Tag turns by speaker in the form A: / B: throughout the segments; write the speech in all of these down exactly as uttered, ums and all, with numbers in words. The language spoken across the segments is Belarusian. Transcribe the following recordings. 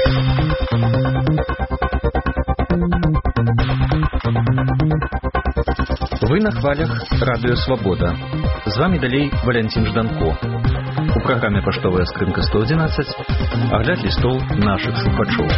A: Вы на хвалях Радио Свобода. З вами далей Валентин Жданко. У праграме «Паштовая скрынка сто одиннадцать» агляд лістоў нашых слухачоў.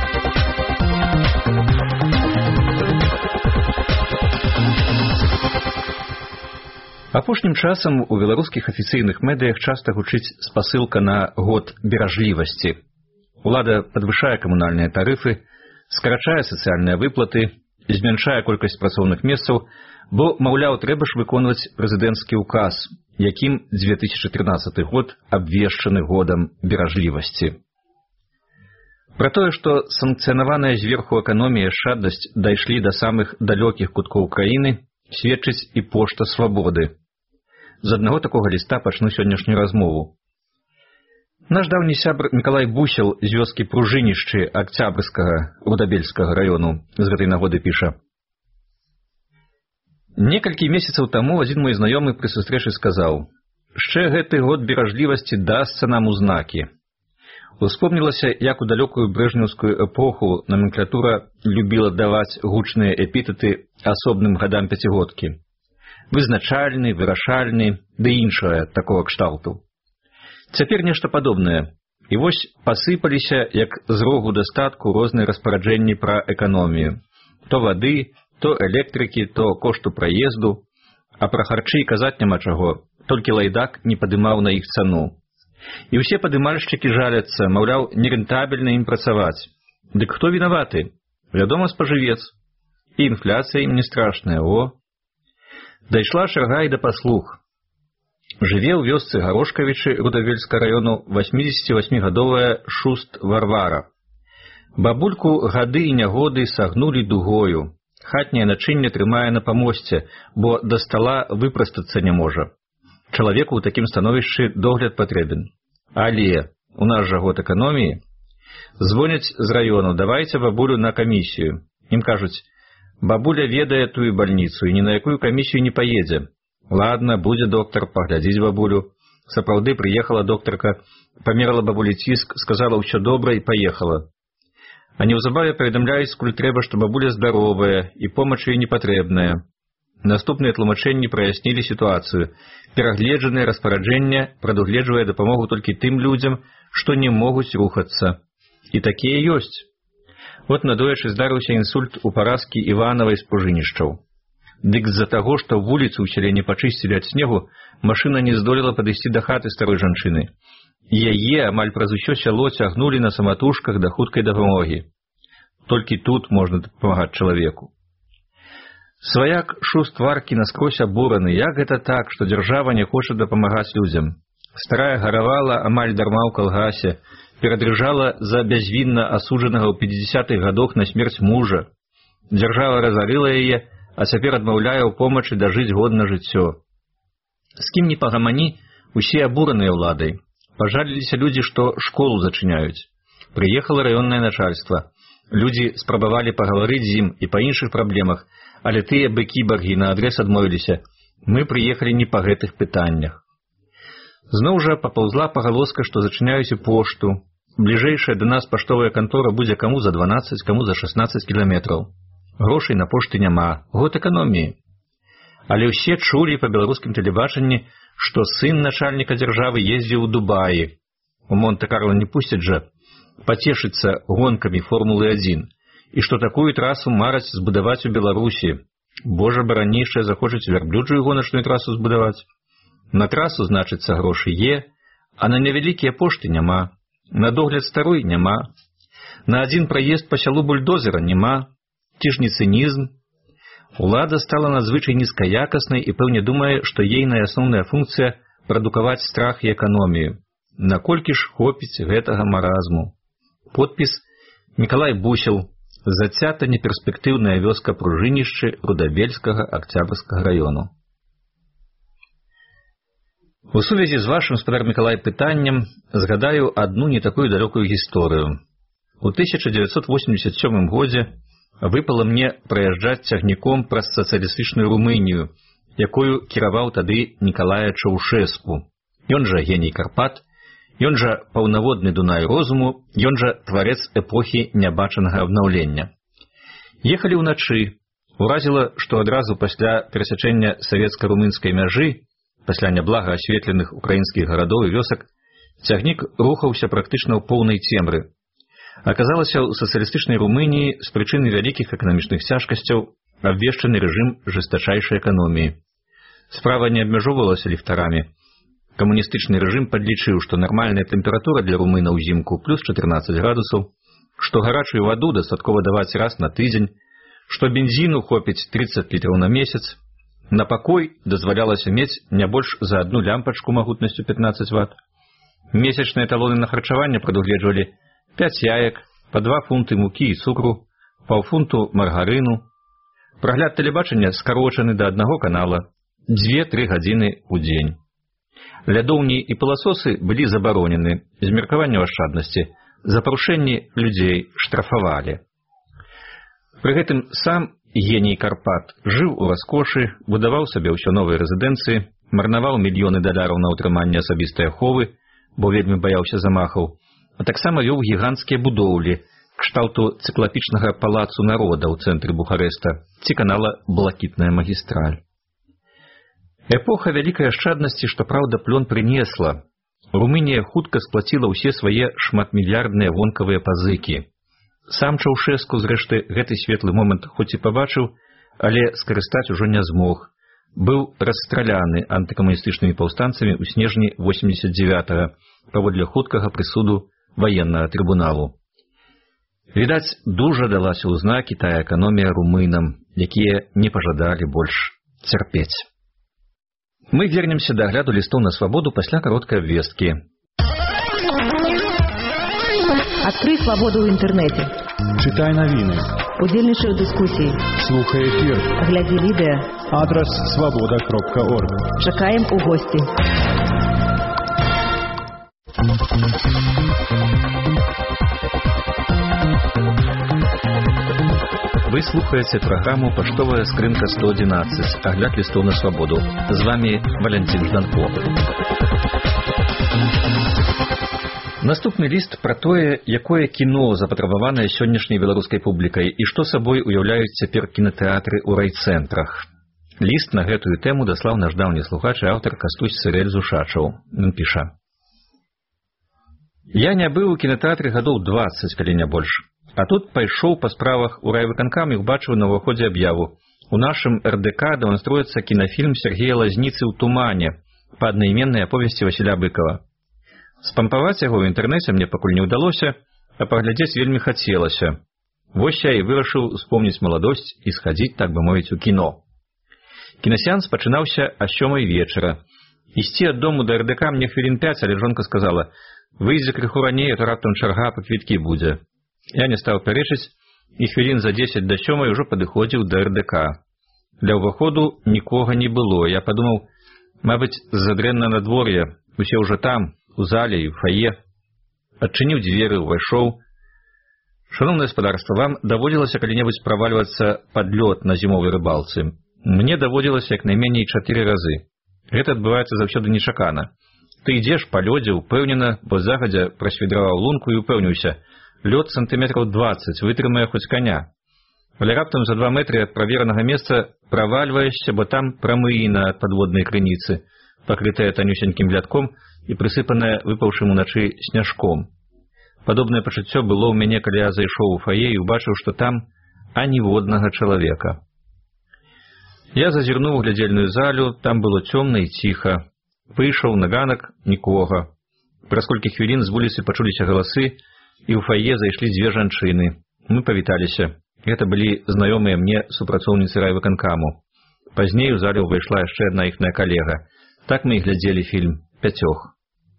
A: Апошнім часам у беларускіх афіцыйных медыях часта гучыць спасылка на год беражлівасці. Улада падвышае камунальныя тарыфы, скарачае сацыяльныя выплаты, змяншае колькасць працоўных месцаў, бо, маўляў, трэба ж выконваць прэзідэнцкі ўказ, якім две тысячы трынаццаты год абвешчаны годам беражлівасці. Пра тое, што санкцыянаваная зверху эканомія і шчадрасць дайшлі да самых далёкіх куткоў краіны, сведчыць і пошта свабоды. З аднаго такога ліста пачну сённяшнюю размову. Наш даўні сябр Мікалай Бусел з вёскі Пружынішчы Акцябрскага Рудабельскага раёну з гэтай нагоды піша. Некалькі месяцаў таму адзін мой знаёмы пры сустрэчы сказаў: «Шчэ гэты год беражлівасці дасца нам у знакі». Успомнілася, як у далёкую брэжнеўскую эпоху номенклатура любіла даваць гучныя эпітэты асобным гадам пяцігодкі. Вызначальны, вырашальны, ды іншае такога кшталту. Цяпер нешта падобнае. І вось пасыпаліся, як з рогу дастатку, розныя распараджэнні пра эканомію. То вады, то электрыкі, то кошту праезду, а пра харчы казаць няма чаго, толькі лайдак не падымаў на іх цану. І ўсе падымальшчыкі жаляцца, маўляў, нерэнтабельна ім працаваць. Дык хто вінаваты? Вядома, спажывец. І інфляцыя ім не страшная, о! Дайшла чарга і да паслуг. Жыве ў вёсцы Гарошкавічы Рудавельскага раёну васьмідзесяцівасьмігадовая Шуст Варвара. Бабульку гады і нягоды сагнулі дугою. Хатняе начынне трымае на памосце, бо да стала выпрастацца не можа. Чалавеку ў такім становішчы догляд патрэбен. Але у нас жа год эканоміі. Звоняць з раёну: давайце бабулю на камісію. Ім кажуць: бабуля ведае тую бальніцу і ні на якую камісію не паедзе. Ладно, будзе доктар, паглядзіць бабулю. Сапраўды прыехала доктарка, памерала бабулі ціск, сказала ўсё добра і паехала. А неўзабаве паведамляюць, скуль трэба, што бабуля здаровая і помач ёй не патрэбная. Наступныя тлумачэнні праяснілі сітуацыю. Перагледжанае распараджэнне прадугледжвае дапамогу толькі тым людзям, што не могуць рухацца. І такія ёсць. От надоечы здарыўся інсульт у паразкі Іванавай з Пружынішчаў. Дык з-за таго, што вуліцу ў селе не пачысцілі ад снегу, машына не здолела падысці да хаты старой жанчыны. Яе амаль праз усё сяло цягнулі на саматужках да хуткай дапамогі. Толькі тут можна дапамагаць чалавеку. Сваяк Шуст Варкі наскрозь абураны, як гэта так, што дзяржава не хоча дапамагаць людзям. Старая гаравала амаль дарма ў калгасе, перадрыжала за бязвінна асуджанага ў пяцідзясятых гадах на смерць мужа. Дзяржава разарыла яе, а цяпер адмаўляе ў помачы дажыць годна жыццё. З кім не пагамані, усе абураныя ўладай. Пажаліліся людзі, што школу зачыняюць. Прыехала раённае начальства. Людзі спрабавалі пагаварыць з ім і па іншых праблемах, але тыя быкі-баргі наадрэз адмовіліся. Мы прыехалі не па гэтых пытаннях. Зноў жа папаўзла пагалоска, што зачыняюць і пошту. Бліжэйшая да нас паштовая кантора будзе каму за дванаццаць, каму за шаснаццаць кіламетраў. Грошай на пошты няма, год эканоміі. Але ўсе чулі па беларускім тэлебачанні, што сын начальніка дзяржавы ездзіў у Дубаі. У Монте-Карло не пусцяць жа пацешыцца гонкамі Формулы адзін, і што такую трасу мараць збудаваць у Беларусі. Божа барані, яшчэ захочуць вярблюджую гоначную трасу збудаваць. На трасу, значыцца, грошы е, а на невялікія пошты няма. На догляд старой няма. На адзін праезд па сялу бульдозера няма. Ці ж не цынізм? Улада стала надзвычай нізкаякаснай і, пэўне, думае, што ейная асноўная функцыя – прадукаваць страх і эканомію. Наколькі ж хопіць гэтага маразму? Подпіс Мікалай Бусел. Зацята неперспектыўная вёска Пружынішчы Рудабельскага Акцябрскага раёну. У сувязі з вашым, спадар Мікалай, пытаннем згадаю адну не такую далёкую гісторыю. У тысяча дзевяцьсот восемьдесят сёмым годзе выпала мне праязджаць цягніком праз сацыялістычную Румынію, якою кіраваў тады Нікалая Чаўшэску. Ён жа геній Карпат, Ён жа паўнаводны Дунай розуму, ён жа тварец эпохі нябачанага абнаўлення. Ехалі ўначы. Уразіла, што адразу пасля перасячэння савецка-румынскай мяжы, пасля няблага асветленых украінскіх гарадоў і вёсак, цягнік рухаўся практычна ў поўнай цемры. Аказалася, у сацыялістычнай Румыніі з прычыны вялікіх эканамічных цяжкасцяў абвешчаны рэжым жэстачайшай эканоміі. Справа не абмяжоўвалася ліфтарамі. Камуністычны рэжым падлічыў, што нармальная тэмпература для румынаў узімку плюс чатырнаццаць градусаў, што гарачую ваду дастаткова даваць раз на тыдзень, што бензіну хопіць трыццаць літраў на месяц, на пакой дазвалялася мець не больш за адну лямпачку магутнасцю пятнаццаць ват. Месячныя талоны на харчаванне прадугледжвалі пяць яек, па два фунты мукі і цукру, паўфунту маргарыну. Прагляд тэлебачання скарочаны да аднаго канала, дзве-тры гадзіны ў дзень. Лядоўні і пыласосы былі забаронены з меркавання ашчаднасці, за парушэнні людзей штрафавалі. Пры гэтым сам геній Карпат жыў у раскошы, будаваў сабе ўсё новыя рэзідэнцыі, марнаваў мільёны даляраў на ўтрыманне асабістай аховы, бо вельмі баяўся замахаў, а таксама вёў гіганцкія будоўлі, кшталту цыклапічнага палацу народа ў цэнтры Бухарэста ці канала Блакітная магістраль. Эпоха вялікай ашчаднасці, што праўда, плён прынесла. Румынія хутка сплаціла ўсе свае шматмільярдныя вонкавыя пазыкі. Сам Чаўшэску, зрэшты, гэты светлы момант хоць і пабачыў, але скарыстаць ужо не змог. Быў расстраляны антыкамуністычнымі паўстанцамі ў снежні восемдзесят дзевятага паводле хуткага прысуду ваеннага трыбуналу. Відаць, дужа далася ў знакі тая эканомія румынам, якія не пажадалі больш цярпець. Мы вернемся да агляду лістоў на свабоду пасля кароткай абвесткі.
B: Адкрый свабоду ў інтэрнэце.
C: Чытай навіны.
B: Удзельнічай у дыскусіі.
C: Слухай эфір.
B: Глядзі відэа.
C: Адрас свабода кропка орг.
B: Чакаем у госці.
A: Вы слухаеце праграму «Паштовая скрынка сто одиннадцать», агляд лістоў на свабоду. З вами Валентин Жданко. Наступны ліст пра тое, якое кіно запатрабаванае сённяшняй беларускай публікай і што сабой уяўляюць цяпер кінатэатры ў райцэнтрах. Ліст на гэтую тэму даслаў наш даўні слухач і аўтар Кастусь Цырэль Зушачаў. Ён піша: «Я не быў у кінатэатры гадоў дваццаць, калі не больш. А тут пайшоў па справах у райвыканкам і убачыў на ўваходзе аб'яву. У нашым эр дэ ка дэманструецца кінафільм Сергея Лазніцы «У тумане» па аднайменнай аповесці Васіля Быкова. Спампаваць яго ў інтэрнэце мне пакуль не ўдалося, а паглядзець вельмі хацелася. Вось я і вырашыў успомніць маладосць і схадзіць, так бы мовіць, у кіно. Кінасеанс пачынаўся а сёмай вечара. Ісці ад дому да эр дэ ка мне хвілін пяць, але жонка сказала: «Выйдзе крыху раней, а то раптам чарга па квіткі будзе». Я не стаў пярэчыць, і хвілін за дзесяць да сёмай ужо падыходзіў да эр дэ ка. Для ўваходу нікога не было. Я падумаў, мабыць, з-за дрэнна надвор'я, усе ўжо там, у зале і ў фае. Адчыніў дзверы, увайшоў. Шаноўнае гаспадарства, вам даводзілася калі-небудзь правальвацца пад лёд на зімовай рыбалцы? Мне даводзілася як найменей чатыры разы. Гэта адбываецца заўсёды нечакана. Ты ідзеш па лёдзе ўпэўнена, бо загадзя прасвідраваў лунку і ўпэўніўся: лёд сантыметраў дваццаць вытрымае хоць каня. Але раптам за два метры ад праверанага месца правальваешся, бо там прамыіна ад падводнай крыніцы, пакрытая танюсенькім лядком і прысыпаная выпаўшым уначы сняжком. Падобнае пачуццё было ў мяне, калі я зайшоў у фае і ўбачыў, што там аніводнага чалавека. Я зазірнуў у глядзельную залю, там было цёмна і ціха. Выйшаў на ганак — нікога. Праз колькі хвілін з вуліцы пачуліся галасы, і ў фае зайшлі дзве жанчыны. Мы павіталіся. Гэта былі знаёмыя мне супрацоўніцы райвыканкаму. Пазней у зале ўвайшла яшчэ адна іхная калега. Так мы і глядзелі фільм «Пяцёх».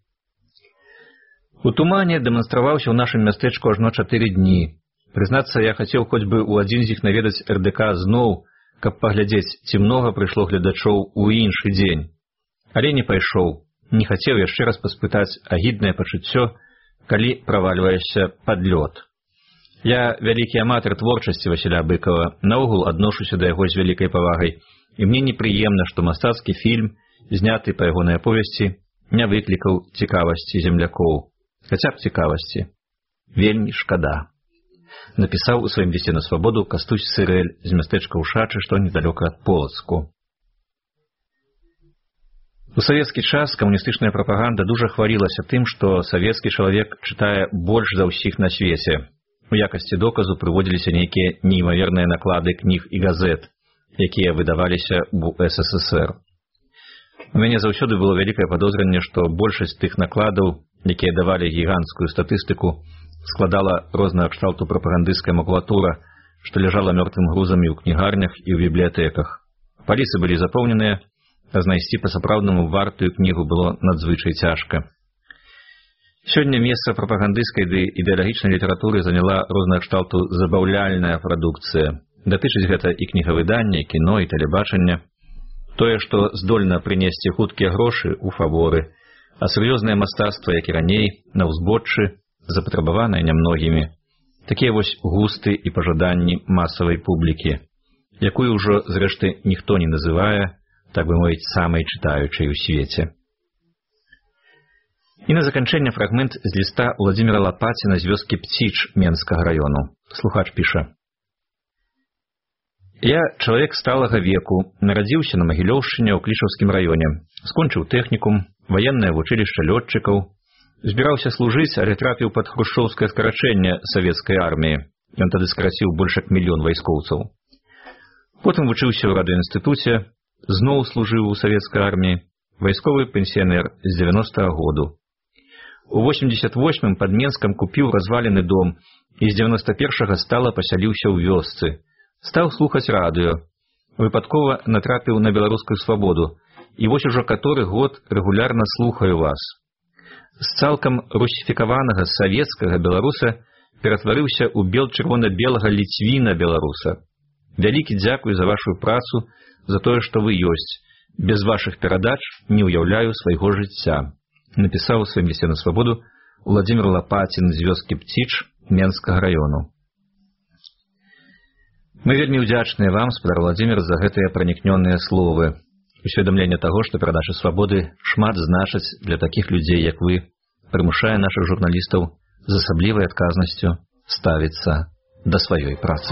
A: У тумане дэманстраваўся ў нашым мястэчку ажно чатыры дні. Прызнацца, я хацеў хоць бы ў адзін з іх наведаць эр дэ ка зноў, каб паглядзець, ці многа прыйшло гледачоў у іншы дзень. Але не пайшоў. Не хацеў яшчэ раз паспытаць агіднае пачуццё, калі правальваешся пад лёд. Я вялікі аматар творчасці Васіля Быкова, наогул адношуся да яго з вялікай павагай, і мне непрыемна, што мастацкі фільм, зняты па ягонай аповесці, не выклікаў цікавасці землякоў, хаця б цікавасці. Вельмі шкада. Напісаў у сваім лісце на свабоду Кастусь Сырэль з мястэчка Ушачы, што недалёка ад Полацку. У савецкі час камуністычная прапаганда дужа хвалілася тым, што савецкі чалавек чытае больш за ўсіх на свеце. У якасці доказу прыводзіліся нейкія неймаверныя наклады кніг і газет, якія выдаваліся ў эс эс эс эр. У мяне заўсёды было вялікае падозранне, што большасць тых накладаў, якія давалі гіганцкую статыстыку, складала розная кшталту прапагандысцкая макулатура, што ляжала мёртвым грузамі ў кнігарнях і ў бібліятэках. Паліцы былі запоўненыя, а знайсці па-сапраўднаму вартую кнігу было надзвычай цяжка. Сёння месца прапагандысцкай ды ідэалагічнай літаратуры заняла розная кшталту забаўляльная прадукцыя. Датычыць гэта і кнігавыдання, і кіно, і тэлебачання. Тое, што здольна прынесці хуткія грошы ў фаворы, а сур'ёзнае мастацтва, як і раней, на ўзбоччы, запатрабаванае нямногімі. Такія вось густы і пажаданні масавай публікі, якую ўжо, зрэшты, ніхто не называе, так бы мовіць, самай чытаючай у свеце. І на заканчэнне фрагмент з ліста Владзіміра Лапаціна з вёскі Пціч Менскага раёну. Слухач піша. Я чалавек сталага веку, нарадзіўся на Магілёўшчыне ў Клішаўскім раёне, скончыў тэхнікум, ваеннае вучылішча лётчыкаў, збіраўся служыць, але трапіў пад хрушчоўскае скарачэнне савецкай арміі. Ён тады скараціў больш як мільён вайскоўцаў. Потым вучыўся ў радыёінстытуце, зноў служыў у савецкай арміі, вайсковы пенсіянер з дзевяностага году. У восемьдесят восьмым пад Менскам купіў развалены дом і з дзевяноста першага стала пасяліўся ў вёсцы. Стаў слухаць радыё. Выпадкова натрапіў на беларускую свабоду, і вось ужо каторы год рэгулярна слухаю вас. З цалкам русіфікаванага савецкага беларуса ператварыўся ў бел-чырвона-белага ліцвіна-беларуса. Вялікі дзякуй за вашу працу, за тое, што вы ёсць. Без вашых перадач не ўяўляю свайго жыцця. Напісаў у сваім лісце на свабоду Владзімір Лапацін з вёскі Пціч Менскага раёну. Мы вельмі ўдзячныя вам, спадар Владзімір, за гэтыя пранікнёныя словы. Усведамленне таго, што перадача свабоды шмат значыць для такіх людзей, як вы, прымушае нашых журналістаў з асаблівай адказнасцю ставіцца да сваёй працы.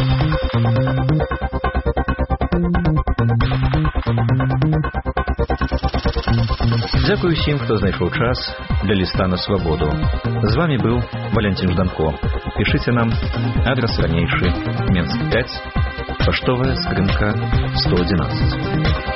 A: Дзякуй усім, хто знайшоў час для ліста на свабоду. З вамі быў Валянцін Жданко. Пішыце нам, адрес ранейшы, Менск пяць, паштовая скрынка сто адзінаццаць.